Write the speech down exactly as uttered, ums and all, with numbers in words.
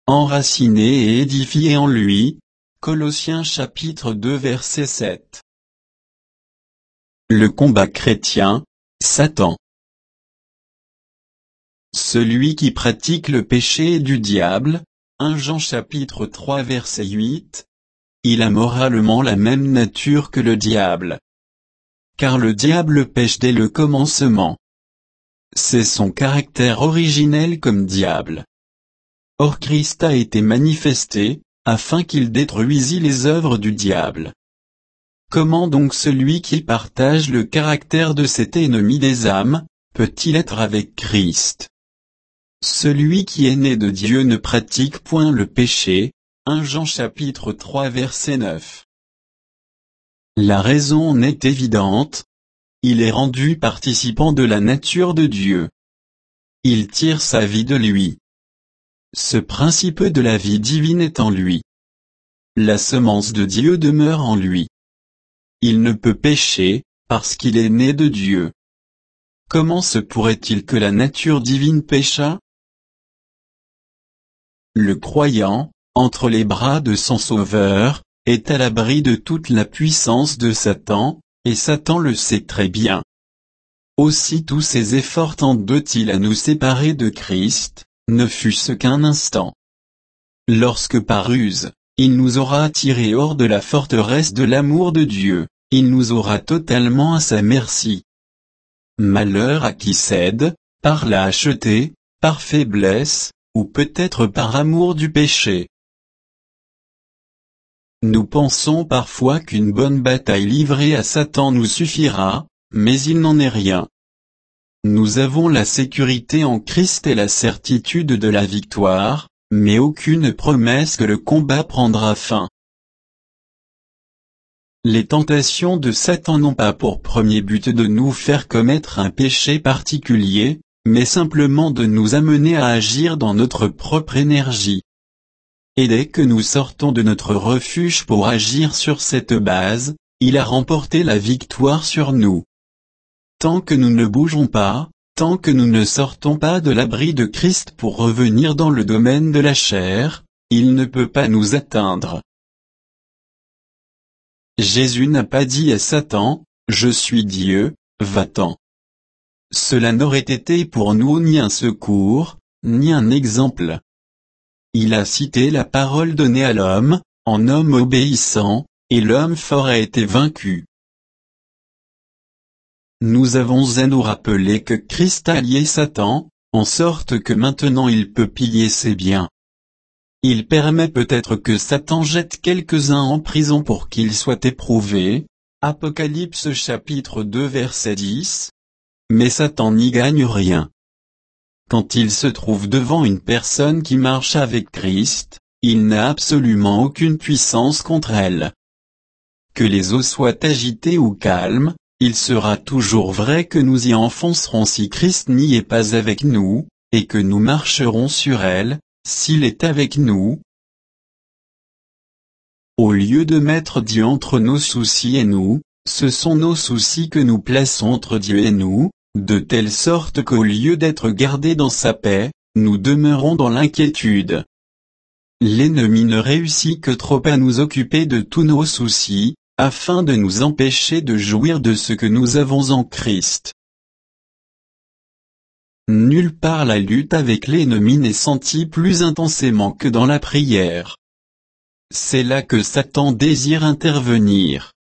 enraciné et édifié en lui. Colossiens chapitre deux verset sept. Le combat chrétien, Satan. Celui qui pratique le péché est du diable, premier Jean chapitre trois verset huit. Il a moralement la même nature que le diable. Car le diable pêche dès le commencement. C'est son caractère originel comme diable. Or Christ a été manifesté, afin qu'il détruisît les œuvres du diable. Comment donc celui qui partage le caractère de cet ennemi des âmes, peut-il être avec Christ? Celui qui est né de Dieu ne pratique point le péché, premier Jean chapitre trois verset neuf. La raison en est évidente. Il est rendu participant de la nature de Dieu. Il tire sa vie de lui. Ce principe de la vie divine est en lui. La semence de Dieu demeure en lui. Il ne peut pécher, parce qu'il est né de Dieu. Comment se pourrait-il que la nature divine péchât? Le croyant, entre les bras de son Sauveur, est à l'abri de toute la puissance de Satan, et Satan le sait très bien. Aussi tous ses efforts tendent-ils à nous séparer de Christ, ne fût-ce qu'un instant. Lorsque par ruse, il nous aura attirés hors de la forteresse de l'amour de Dieu, il nous aura totalement à sa merci. Malheur à qui cède, par lâcheté, par faiblesse, ou peut-être par amour du péché. Nous pensons parfois qu'une bonne bataille livrée à Satan nous suffira, mais il n'en est rien. Nous avons la sécurité en Christ et la certitude de la victoire, mais aucune promesse que le combat prendra fin. Les tentations de Satan n'ont pas pour premier but de nous faire commettre un péché particulier, mais simplement de nous amener à agir dans notre propre énergie. Et dès que nous sortons de notre refuge pour agir sur cette base, il a remporté la victoire sur nous. Tant que nous ne bougeons pas, tant que nous ne sortons pas de l'abri de Christ pour revenir dans le domaine de la chair, il ne peut pas nous atteindre. Jésus n'a pas dit à Satan, « Je suis Dieu, va-t'en ». Cela n'aurait été pour nous ni un secours, ni un exemple. Il a cité la parole donnée à l'homme, en homme obéissant, et l'homme fort a été vaincu. Nous avons à nous rappeler que Christ a lié Satan, en sorte que maintenant il peut piller ses biens. Il permet peut-être que Satan jette quelques-uns en prison pour qu'ils soient éprouvés, Apocalypse chapitre deux verset dix, mais Satan n'y gagne rien. Quand il se trouve devant une personne qui marche avec Christ, il n'a absolument aucune puissance contre elle. Que les eaux soient agitées ou calmes, il sera toujours vrai que nous y enfoncerons si Christ n'y est pas avec nous, et que nous marcherons sur elles, s'il est avec nous. Au lieu de mettre Dieu entre nos soucis et nous, ce sont nos soucis que nous plaçons entre Dieu et nous, de telle sorte qu'au lieu d'être gardés dans sa paix, nous demeurons dans l'inquiétude. L'ennemi ne réussit que trop à nous occuper de tous nos soucis, afin de nous empêcher de jouir de ce que nous avons en Christ. Nulle part la lutte avec l'ennemi n'est sentie plus intensément que dans la prière. C'est là que Satan désire intervenir.